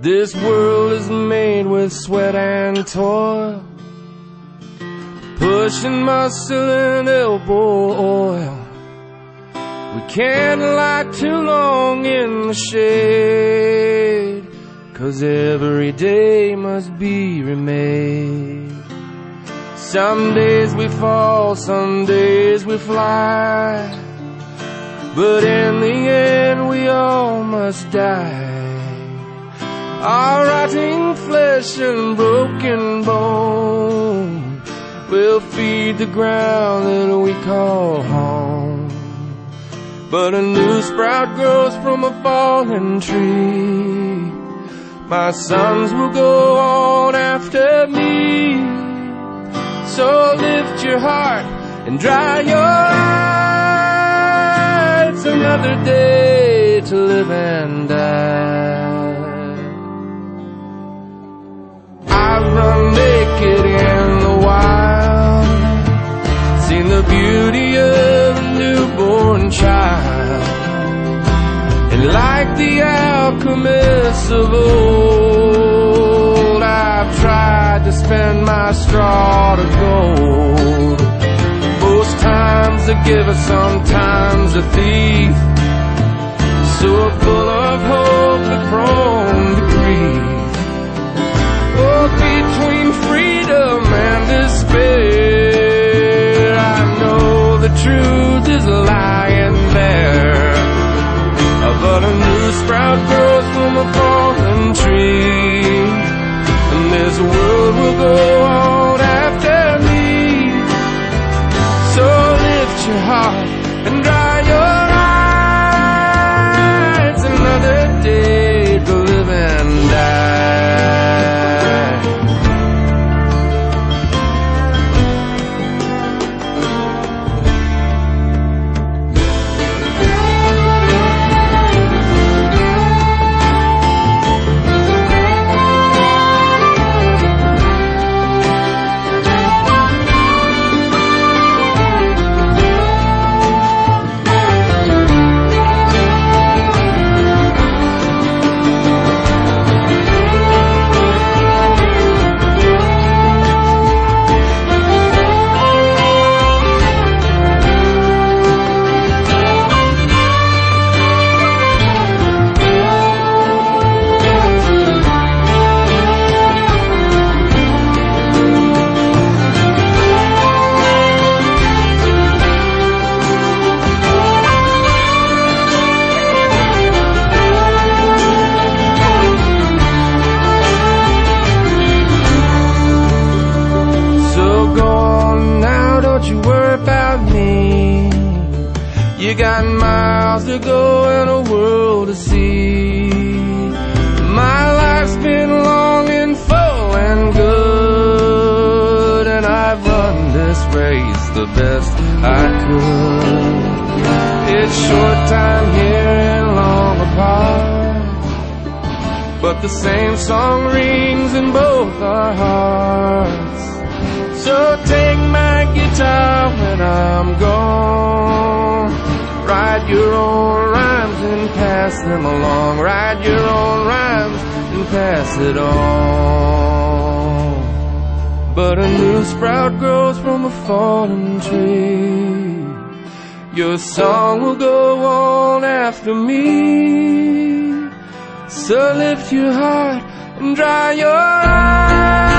This world is made with sweat and toil, pushing muscle and elbow oil. We can't lie too long in the shade, 'cause every day must be remade. Some days we fall, some days we fly, but in the end we all must die. Our rotting flesh and broken bone will feed the ground that we call home. But a new sprout grows from a fallen tree. My sons will go on after me. So lift your heart and dry your eye. It's another day to live and die. I've run naked in the wild, seen the beauty of a newborn child, and like the alchemists of old, I've tried to spend my straw to gold. Most times a giver, sometimes a thief, so full of hope but prone to grief. Oh, between freedom and despair, I know the truth is lying there. But a new sprout grows from a fallen tree, and this world will go on after me. So lift your heart and dry your eyes. Another day to live and die. You got miles to go and a world to see. My life's been long and full and good, and I've run this race the best I could. It's short time here and long apart, but the same song rings in both our hearts. So take my guitar when I'm gone, write your own rhymes and pass them along. Write your own rhymes and pass it on. But a new sprout grows from a fallen tree. Your song will go on after me. So lift your heart and dry your eyes.